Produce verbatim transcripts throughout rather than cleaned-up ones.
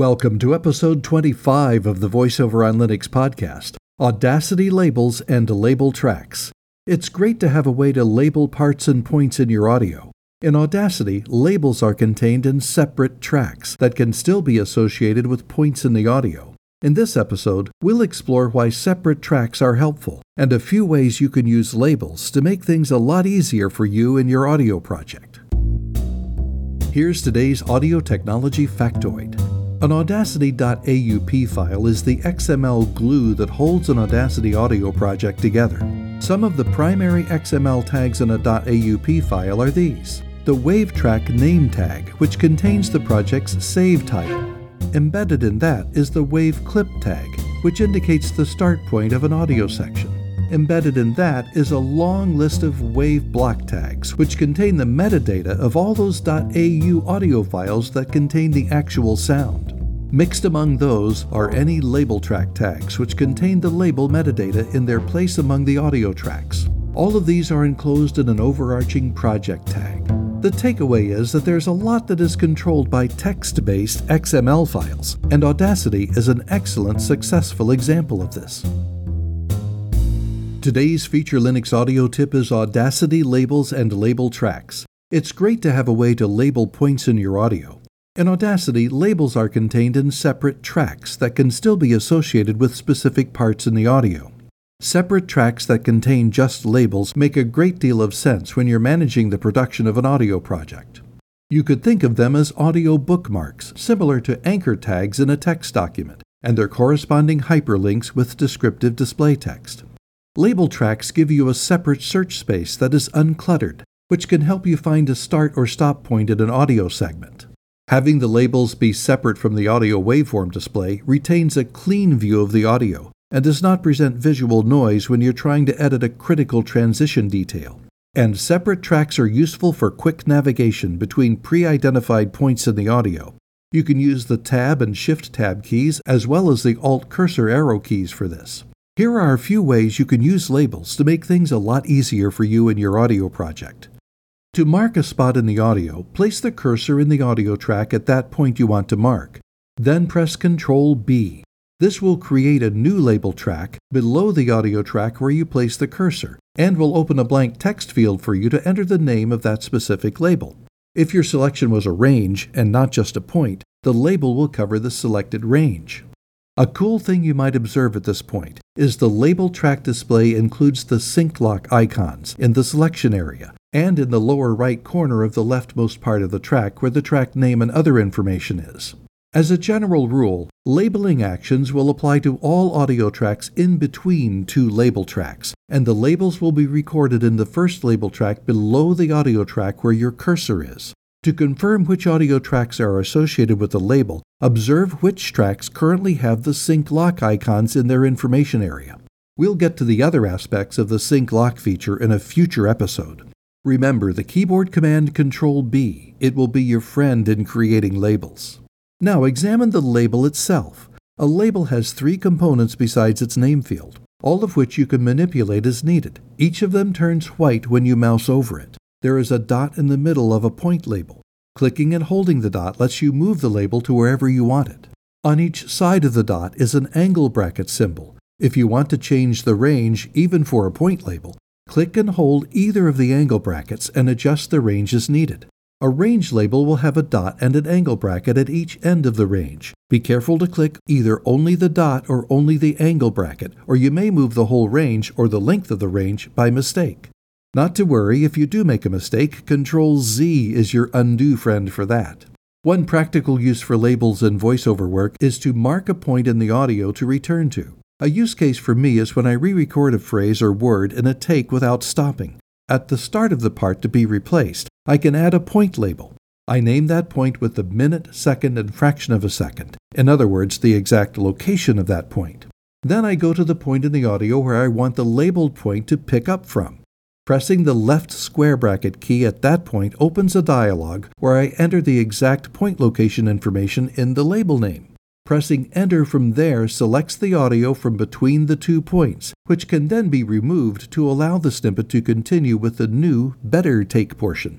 Welcome to episode twenty-five of the VoiceOver on Linux podcast, Audacity Labels and Label Tracks. It's great to have a way to label parts and points in your audio. In Audacity, labels are contained in separate tracks that can still be associated with points in the audio. In this episode, we'll explore why separate tracks are helpful and a few ways you can use labels to make things a lot easier for you in your audio project. Here's today's audio technology factoid. An Audacity dot A U P file is the X M L glue that holds an Audacity audio project together. Some of the primary X M L tags in a .aup file are these. The wave track name tag, which contains the project's save title. Embedded in that is the wave clip tag, which indicates the start point of an audio section. Embedded in that is a long list of wave block tags, which contain the metadata of all those .au audio files that contain the actual sound. Mixed among those are any label track tags, which contain the label metadata in their place among the audio tracks. All of these are enclosed in an overarching project tag. The takeaway is that there's a lot that is controlled by text-based X M L files, and Audacity is an excellent, successful example of this. Today's Feature Linux audio tip is Audacity Labels and Label Tracks. It's great to have a way to label points in your audio. In Audacity, labels are contained in separate tracks that can still be associated with specific parts in the audio. Separate tracks that contain just labels make a great deal of sense when you're managing the production of an audio project. You could think of them as audio bookmarks, similar to anchor tags in a text document, and their corresponding hyperlinks with descriptive display text. Label tracks give you a separate search space that is uncluttered, which can help you find a start or stop point in an audio segment. Having the labels be separate from the audio waveform display retains a clean view of the audio and does not present visual noise when you're trying to edit a critical transition detail. And separate tracks are useful for quick navigation between pre-identified points in the audio. You can use the Tab and Shift Tab keys as well as the Alt cursor arrow keys for this. Here are a few ways you can use labels to make things a lot easier for you in your audio project. To mark a spot in the audio, place the cursor in the audio track at that point you want to mark. Then press control B. This will create a new label track below the audio track where you place the cursor, and will open a blank text field for you to enter the name of that specific label. If your selection was a range and not just a point, the label will cover the selected range. A cool thing you might observe at this point is the label track display includes the sync lock icons in the selection area and in the lower right corner of the leftmost part of the track where the track name and other information is. As a general rule, labeling actions will apply to all audio tracks in between two label tracks, and the labels will be recorded in the first label track below the audio track where your cursor is. To confirm which audio tracks are associated with the label, observe which tracks currently have the sync lock icons in their information area. We'll get to the other aspects of the sync lock feature in a future episode. Remember the keyboard command control B. It will be your friend in creating labels. Now examine the label itself. A label has three components besides its name field, all of which you can manipulate as needed. Each of them turns white when you mouse over it. There is a dot in the middle of a point label. Clicking and holding the dot lets you move the label to wherever you want it. On each side of the dot is an angle bracket symbol. If you want to change the range, even for a point label, click and hold either of the angle brackets and adjust the range as needed. A range label will have a dot and an angle bracket at each end of the range. Be careful to click either only the dot or only the angle bracket, or you may move the whole range or the length of the range by mistake. Not to worry, if you do make a mistake, control Z is your undo friend for that. One practical use for labels in voiceover work is to mark a point in the audio to return to. A use case for me is when I re-record a phrase or word in a take without stopping. At the start of the part to be replaced, I can add a point label. I name that point with the minute, second, and fraction of a second. In other words, the exact location of that point. Then I go to the point in the audio where I want the labeled point to pick up from. Pressing the left square bracket key at that point opens a dialog where I enter the exact point location information in the label name. Pressing Enter from there selects the audio from between the two points, which can then be removed to allow the snippet to continue with the new, better take portion.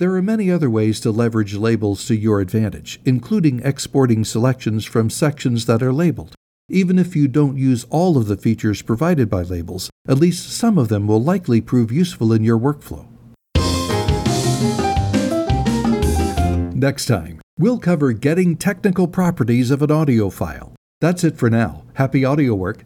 There are many other ways to leverage labels to your advantage, including exporting selections from sections that are labeled. Even if you don't use all of the features provided by labels, at least some of them will likely prove useful in your workflow. Next time, we'll cover getting technical properties of an audio file. That's it for now. Happy audio work!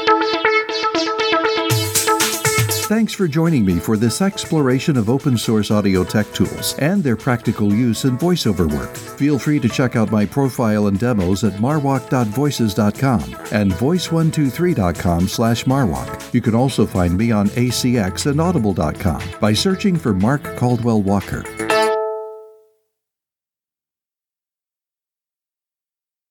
Thanks for joining me for this exploration of open source audio tech tools and their practical use in voiceover work. Feel free to check out my profile and demos at marwalk dot voices dot com and voice one two three dot com slash marwalk. You can also find me on A C X and audible dot com by searching for Mark Caldwell Walker.